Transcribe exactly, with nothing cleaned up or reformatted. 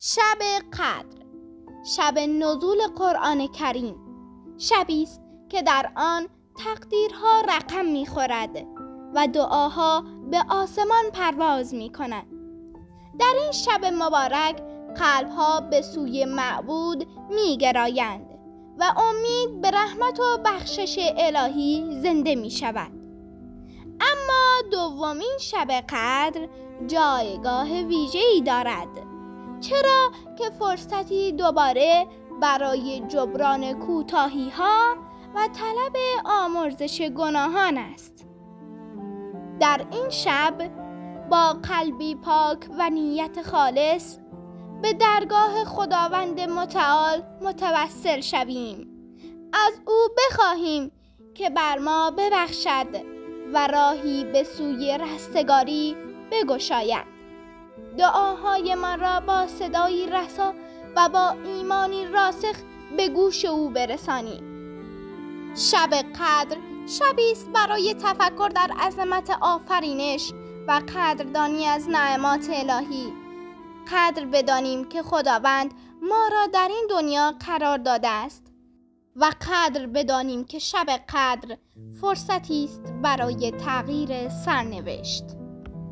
شب قدر، شب نزول قرآن کریم، شبی است که در آن تقدیرها رقم می‌خورد و دعاها به آسمان پرواز می‌کنند. در این شب مبارک قلب‌ها به سوی معبود می‌گرایند و امید به رحمت و بخشش الهی زنده می‌شود. اما دومین شب قدر جایگاه ویژه‌ای دارد، چرا که فرصتی دوباره برای جبران کوتاهی‌ها و طلب آمرزش گناهان است. در این شب با قلبی پاک و نیت خالص به درگاه خداوند متعال متوسل شویم، از او بخواهیم که بر ما ببخشد و راهی به سوی رستگاری بگشاید. دعاهای ما را با صدایی رسا و با ایمانی راسخ به گوش او برسانیم. شب قدر شبی است برای تفکر در عظمت آفرینش و قدردانی از نعمات الهی. قدر بدانیم که خداوند ما را در این دنیا قرار داده است و قدر بدانیم که شب قدر فرصتی است برای تغییر سرنوشت.